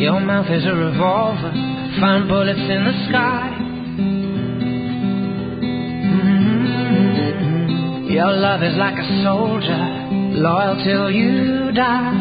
Your mouth is a revolver, find bullets in the sky. Your love is like a soldier, loyal till you die.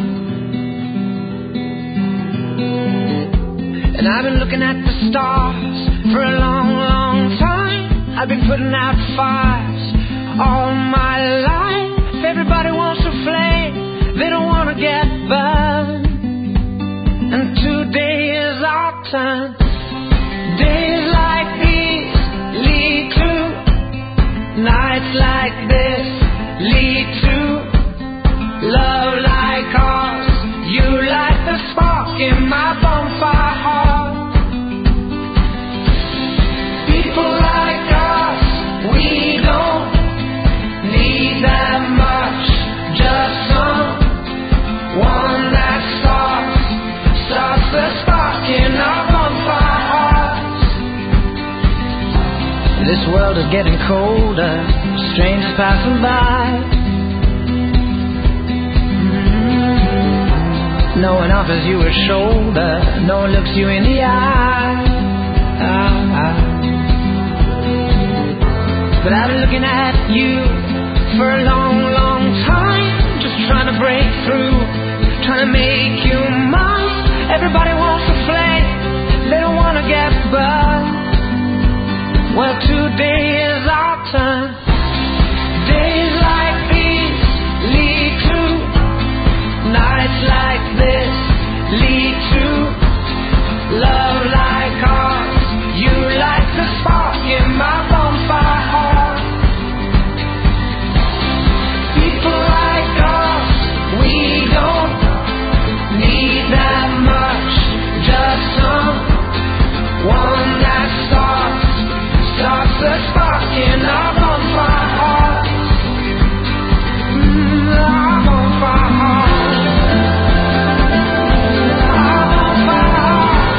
And I've been looking at the stars for a long, long time. I've been putting out fires all my life. Everybody wants a flame, they don't want to get burned. And today is our time. Days like these lead to nights like this, lead to love like ours. You light the spark in my bonfire heart. People like us, we don't need that much. Just someone that starts the spark in our bonfire hearts. This world is getting colder, strangers passing by. No one offers you a shoulder, no one looks you in the eye. But I've been looking at you for a long, long time, just trying to break through, trying to make you mine. Everybody wants a flame, they don't want to get burned. Well, today is our time. Days like these lead to nights like this, lead to love like ours. You light the spark in my bonfire heart. People like us, we don't need that much. Just someone that starts the spark in our bonfire heart. Our bonfire heart. Our bonfire heart.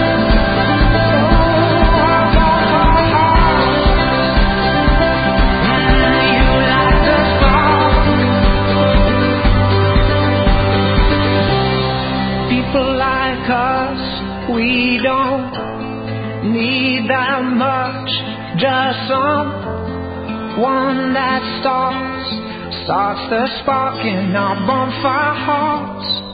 Oh, our bonfire heart. You light the spark. People like us, we don't need that much. Just someone that starts the spark in our bonfire hearts.